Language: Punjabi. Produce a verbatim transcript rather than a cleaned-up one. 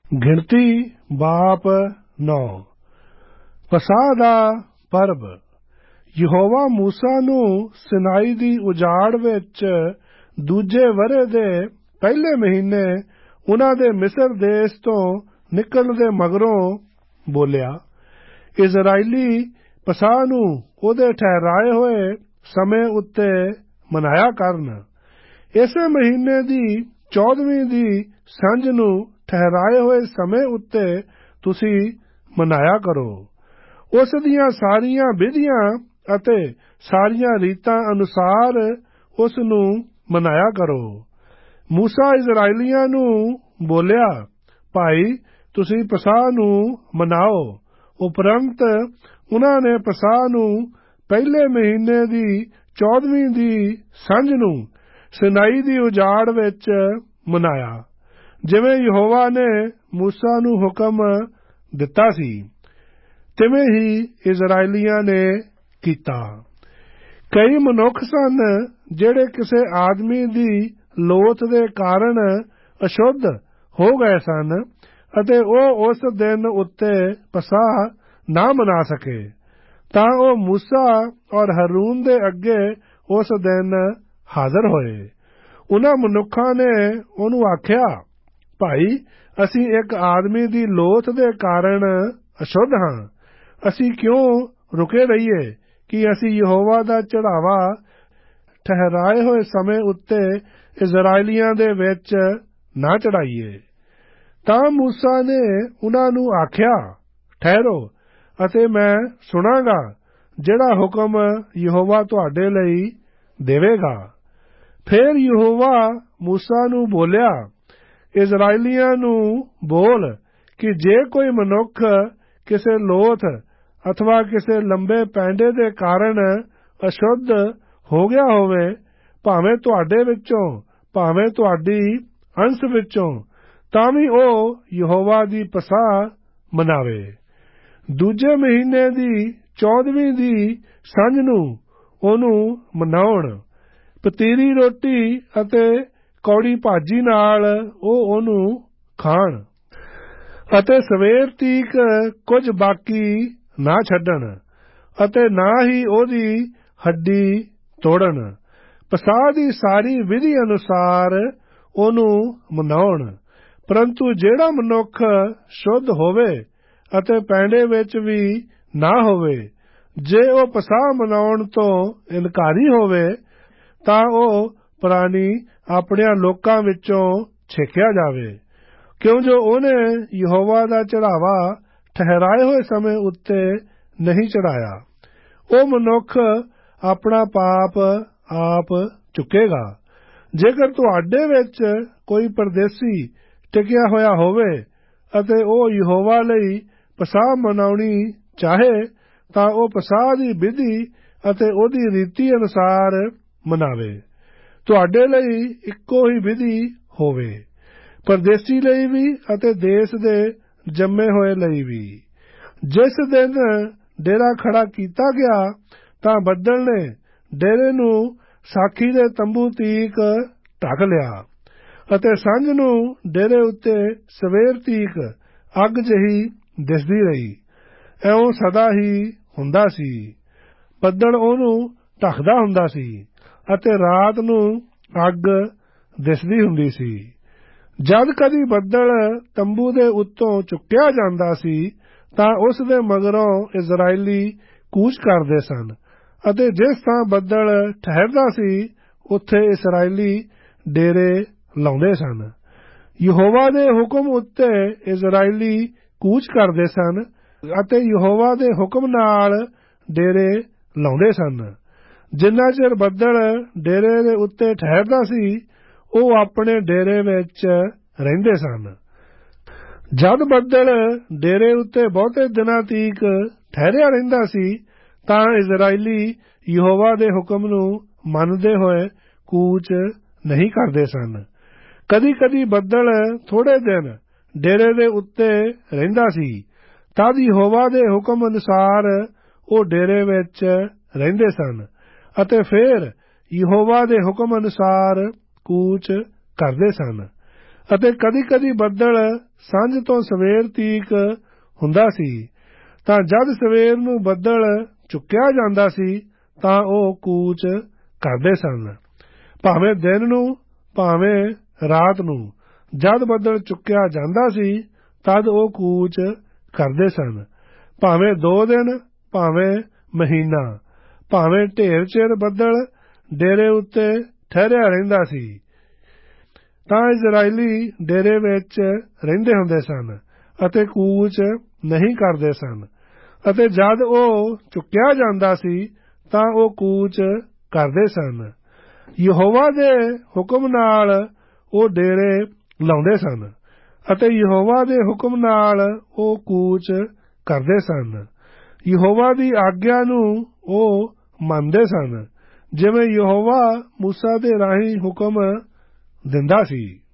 ਗਿਣਤੀ ਬਾਪ ਨੌ। ਪਸਾਹ ਦਾ ਪਰਬ। ਯਹੋਵਾ ਮੂਸਾ ਨੂੰ ਸਿਨਾਈ ਦੀ ਉਜਾੜ ਵਿੱਚ ਦੂਜੇ ਵਰ੍ਹੇ ਦੇ ਪਹਿਲੇ ਮਹੀਨੇ ਉਹਨਾਂ ਦੇ ਮਿਸਰ ਦੇਸ਼ ਤੋਂ ਨਿਕਲਣ ਦੇ ਮਗਰੋਂ ਬੋਲਿਆ। ਇਜ਼ਰਾਈਲੀ ਪਸਾਹ ਨੂੰ ਉਹਦੇ ਠਹਿਰਾਏ ਹੋਏ ਸਮੇਂ ਉੱਤੇ ਮਨਾਇਆ ਕਰਨ। ਇਸੇ ਮਹੀਨੇ ਦੀ ਚੌਦਵੀਂ ਦੀ ਸੰਝ ਨੂੰ ਠਹਿਰਾਏ ਹੋਏ ਸਮੇਂ ਉੱਤੇ ਤੁਸੀਂ ਮਨਾਇਆ ਕਰੋ। ਉਸ ਦੀਆਂ ਸਾਰੀਆਂ ਵਿਧੀਆਂ ਅਤੇ ਸਾਰੀਆਂ ਰੀਤਾਂ ਅਨੁਸਾਰ ਉਸ ਨੂੰ ਮਨਾਇਆ ਕਰੋ। ਮੂਸਾ ਇਜ਼ਰਾਈਲੀਆਂ ਨੂੰ ਬੋਲਿਆ, ਭਾਈ ਤੁਸੀਂ ਪਸਾਹ ਨੂੰ ਮਨਾਓ। ਉਪਰੰਤ ਉਹਨਾਂ ਨੇ ਪਸਾਹ ਨੂੰ ਪਹਿਲੇ ਮਹੀਨੇ ਦੀ ਚੌਦਵੀਂ ਦੀ ਸੰਝ ਨੂੰ ਸਿਨਾਈ ਦੀ ਉਜਾੜ ਵਿੱਚ ਮਨਾਇਆ, ਜਿਵੇਂ ਯਹੋਵਾ ਨੇ ਮੂਸਾ ਨੂੰ ਹੁਕਮ ਦਿੱਤਾ ਸੀ, ਤਿਵੇਂ ਹੀ ਇਜ਼ਰਾਈਲੀਆਂ ਨੇ ਕੀਤਾ। ਕਈ ਮਨੁੱਖ ਸਨ ਜਿਹੜੇ ਕਿਸੇ ਆਦਮੀ ਦੀ ਲੋਥ ਦੇ ਕਾਰਨ ਅਸ਼ੁੱਧ ਹੋ ਗਏ ਸਨ ਅਤੇ ਉਹ ਉਸ ਦਿਨ ਉੱਤੇ ਪਸਾਹ ਨਾ ਮਨਾ ਸਕੇ, ਤਾਂ ਉਹ ਮੂਸਾ ਔਰ ਹਰੂਨ ਦੇ ਅੱਗੇ ਉਸ ਦਿਨ ਹਾਜ਼ਰ ਹੋਏ। ਉਹਨਾਂ ਮਨੁੱਖਾਂ ਨੇ ਉਹਨੂੰ ਆਖਿਆ, ਭਾਈ ਅਸੀਂ ਇੱਕ ਆਦਮੀ ਦੀ ਲੋਥ ਦੇ ਕਾਰਨ ਅਸ਼ੁੱਧ ਹਾਂ। ਅਸੀਂ ਕਿਉਂ ਰੁਕੇ ਰਹੀਏ ਕਿ ਅਸੀਂ ਯਹੋਵਾ ਦਾ ਚੜ੍ਹਾਵਾ ਠਹਿਰਾਏ ਹੋਏ ਸਮੇਂ ਉੱਤੇ ਇਜ਼ਰਾਈਲੀਆਂ ਦੇ ਵਿੱਚ ਨਾ ਚੜ੍ਹਾਈਏ। ਤਾਂ ਮੂਸਾ ਨੇ ਉਹਨਾਂ ਨੂੰ ਆਖਿਆ, ਠਹਿਰੋ ਅਤੇ ਮੈਂ ਸੁਣਾਂਗਾ ਜਿਹੜਾ ਹੁਕਮ ਯਹੋਵਾ ਤੁਹਾਡੇ ਲਈ ਦੇਵੇਗਾ। ਫਿਰ ਯਹੋਵਾ ਮੂਸਾ ਨੂੰ ਬੋਲਿਆ, ਇਜ਼ਰਾਈਲੀਆਂ ਨੂੰ ਬੋਲ ਕਿ ਜੇ ਕੋਈ ਮਨੁੱਖ ਕਿਸੇ ਲੋਥ ਅਥਵਾ ਕਿਸੇ ਲੰਬੇ ਪੈਂਡੇ ਦੇ ਕਾਰਨ ਅਸ਼ੁੱਧ ਹੋ ਗਿਆ ਹੋਵੇ, ਭਾਵੇਂ ਤੁਹਾਡੇ ਵਿੱਚੋਂ ਭਾਵੇਂ ਤੁਹਾਡੀ ਅੰਸ਼ ਵਿੱਚੋਂ, ਤਾਂ ਵੀ ਉਹ ਯਹੋਵਾ ਦੀ ਪਸਾਹ ਮਨਾਵੇ। ਦੂਜੇ ਮਹੀਨੇ ਦੀ ਚੌਦਵੀਂ ਦੀ ਸੰਝ ਨੂੰ ਉਹਨੂੰ ਮਨਾਉਣ। ਪਤੀਰੀ ਰੋਟੀ ਅਤੇ ਕੌੜੀ ਭਾਜੀ ਨਾਲ ਉਹ ਉਹਨੂੰ ਖਾਣ ਅਤੇ ਸਵੇਰ ਤੀਕ ਕੁਝ ਬਾਕੀ ਨਾ ਛੱਡਣ ਅਤੇ ਨਾ ਹੀ ਉਹਦੀ ਹੱਡੀ ਤੋੜਨ। ਪਸਾਹ ਦੀ ਸਾਰੀ ਵਿਧੀ ਅਨੁਸਾਰ ਉਹਨੂੰ ਮਨਾਉਣ। ਪਰੰਤੂ ਜਿਹੜਾ ਮਨੁੱਖ ਸ਼ੁੱਧ ਹੋਵੇ ਅਤੇ ਪੈਂਡੇ ਵਿੱਚ ਵੀ ਨਾ ਹੋਵੇ, ਜੇ ਉਹ ਪਸਾਹ ਮਨਾਉਣ ਤੋਂ ਇਨਕਾਰੀ ਹੋਵੇ, ਤਾਂ ਉਹ ਪ੍ਰਾਣੀ ਆਪਣਿਆਂ ਲੋਕਾਂ ਵਿੱਚੋਂ ਛੇਕਿਆ ਜਾਵੇ, ਕਿਉਂ ਜੋ ਉਹਨੇ ਯਹੋਵਾ ਦਾ ਚੜ੍ਹਾਵਾ ਠਹਿਰਾਏ ਹੋਏ ਸਮੇਂ ਉੱਤੇ ਨਹੀਂ ਚੜ੍ਹਾਇਆ। ਉਹ ਮਨੁੱਖ ਆਪਣਾ ਪਾਪ ਆਪ ਚੁੱਕੇਗਾ। ਜੇਕਰ ਤੁਹਾਡੇ ਵਿੱਚ ਕੋਈ ਪਰਦੇਸੀ ਟਿਕਿਆ ਹੋਇਆ ਹੋਵੇ ਅਤੇ ਉਹ ਯਹੋਵਾ ਲਈ ਪਸਾਹ ਮਨਾਉਣੀ ਚਾਹੇ, ਤਾਂ ਉਹ ਪਸਾਹ ਦੀ ਵਿਧੀ ਅਤੇ ਉਹਦੀ ਰੀਤੀ ਅਨੁਸਾਰ ਮਨਾਵੇ। ਤੁਹਾਡੇ ਲਈ ਇੱਕੋ ਹੀ ਵਿਧੀ ਹੋਵੇ, ਪਰਦੇਸੀ ਲਈ ਵੀ ਅਤੇ ਦੇਸ਼ ਦੇ ਜੰਮੇ ਹੋਏ ਲਈ ਵੀ। ਜਿਸ ਦਿਨ ਡੇਰਾ ਖੜਾ ਕੀਤਾ ਗਿਆ, ਤਾਂ ਬੱਦਲ ਨੇ ਡੇਰੇ ਨੂੰ ਸਾਖੀ ਦੇ ਤੰਬੂ ਤੀਕ ਢੱਕ ਲਿਆ ਅਤੇ ਸੰਝ ਨੂੰ ਡੇਰੇ ਉੱਤੇ ਸਵੇਰ ਤੀਕ ਅੱਗ ਜਿਹੀ ਦਿਸਦੀ ਰਹੀ। ਇਉਂ ਸਦਾ ਹੀ ਹੁੰਦਾ ਸੀ। ਬੱਦਲ ਉਹਨੂੰ ਢੱਕਦਾ ਹੁੰਦਾ ਸੀ ਅਤੇ ਰਾਤ ਨੂੰ ਅੱਗ ਦਿਸਦੀ ਹੁੰਦੀ ਸੀ। ਜਦ ਕਦੀ ਬੱਦਲ ਤੰਬੂ ਦੇ ਉੱਤੋਂ ਚੁੱਕਿਆ ਜਾਂਦਾ ਸੀ, ਤਾਂ ਉਸ ਦੇ ਮਗਰੋਂ ਇਜ਼ਰਾਈਲੀ ਕੂਚ ਕਰਦੇ ਸਨ ਅਤੇ ਜਿਸ ਥਾਂ ਬੱਦਲ ਠਹਿਰਦਾ ਸੀ, ਉੱਥੇ ਇਜ਼ਰਾਈਲੀ ਡੇਰੇ ਲਾਉਂਦੇ ਸਨ। ਯਹੋਵਾ ਦੇ ਹੁਕਮ ਉੱਤੇ ਇਜ਼ਰਾਈਲੀ ਕੂਚ ਕਰਦੇ ਸਨ ਅਤੇ ਯਹੋਵਾ ਦੇ ਹੁਕਮ ਨਾਲ ਡੇਰੇ ਲਾਉਂਦੇ ਸਨ। ਜਿੰਨਾ ਚਿਰ ਬੱਦਲ ਡੇਰੇ ਦੇ ਉੱਤੇ ਠਹਿਰਦਾ ਸੀ, ਉਹ ਆਪਣੇ ਡੇਰੇ ਵਿੱਚ ਰਹਿੰਦੇ ਸਨ। ਜਦ ਬੱਦਲ ਡੇਰੇ ਉੱਤੇ ਬਹੁਤੇ ਦਿਨਾਂ ਤੀਕ ਠਹਿਰਿਆ ਰਹਿੰਦਾ ਸੀ, ਤਾਂ ਇਜ਼ਰਾਈਲੀ ਯਹੋਵਾ ਦੇ ਹੁਕਮ ਨੂੰ ਮੰਨਦੇ ਹੋਏ ਕੂਚ ਨਹੀਂ ਕਰਦੇ ਸਨ। ਕਦੀ ਕਦੀ ਬੱਦਲ ਥੋੜੇ ਦਿਨ ਡੇਰੇ ਦੇ ਉੱਤੇ ਰਹਿੰਦਾ ਸੀ, ਤਦ ਯਹੋਵਾ ਦੇ ਹੁਕਮ ਅਨੁਸਾਰ ਉਹ ਡੇਰੇ ਵਿੱਚ ਰਹਿੰਦੇ ਸਨ ਅਤੇ ਫਿਰ ਯਹੋਵਾ ਦੇ ਹੁਕਮ ਅਨੁਸਾਰ ਕੂਚ ਕਰਦੇ ਸਨ। ਅਤੇ ਕਦੀ ਕਦੀ ਬੱਦਲ ਸਾਂਝ ਤੋਂ ਸਵੇਰ ਤੀਕ ਹੁੰਦਾ ਸੀ, ਤਾਂ ਜਦ ਸਵੇਰ ਨੂੰ ਬੱਦਲ ਚੁੱਕਿਆ ਜਾਂਦਾ ਸੀ ਤਾਂ ਉਹ ਕੂਚ ਕਰਦੇ ਸਨ। ਭਾਵੇਂ ਦਿਨ ਨੂੰ ਭਾਵੇਂ ਰਾਤ ਨੂੰ ਜਦ ਬੱਦਲ ਚੁੱਕਿਆ ਜਾਂਦਾ ਸੀ ਤਦ ਉਹ ਕੂਚ ਕਰਦੇ ਸਨ। ਭਾਵੇਂ ਦੋ ਦਿਨ ਭਾਵੇਂ ਮਹੀਨਾ ਭਾਵੇਂ ਢੇਰ ਚਿਰ ਬੱਦਲ ਡੇਰੇ ਉੱਤੇ ਠਹਿਰਿਆ ਰਹਿੰਦਾ ਸੀ ਤਾਂ ਇਜ਼ਰਾਈਲੀ ਡੇਰੇ ਵਿੱਚ ਰਹਿੰਦੇ ਹੁੰਦੇ ਸਨ ਅਤੇ ਕੂਚ ਨਹੀਂ ਕਰਦੇ ਸਨ, ਅਤੇ ਜਦ ਉਹ ਚੁੱਕਿਆ ਜਾਂਦਾ ਸੀ ਤਾਂ ਉਹ ਕੂਚ ਕਰਦੇ ਸਨ। ਯਹੋਵਾ ਦੇ ਹੁਕਮ ਨਾਲ ਉਹ ਡੇਰੇ ਲਾਉਂਦੇ ਸਨ ਅਤੇ ਯਹੋਵਾ ਦੇ ਹੁਕਮ ਨਾਲ ਉਹ ਕੂਚ ਕਰਦੇ ਸਨ। ਯਹੋਵਾ ਦੀ ਆਗਿਆ ਨੂੰ ਉਹ ਮੰਨਦੇ ਸਨ, ਜਿਵੇਂ ਯਹੋਵਾ ਮੂਸਾ ਦੇ ਰਾਹੀਂ ਹੁਕਮ ਦਿੰਦਾ ਸੀ।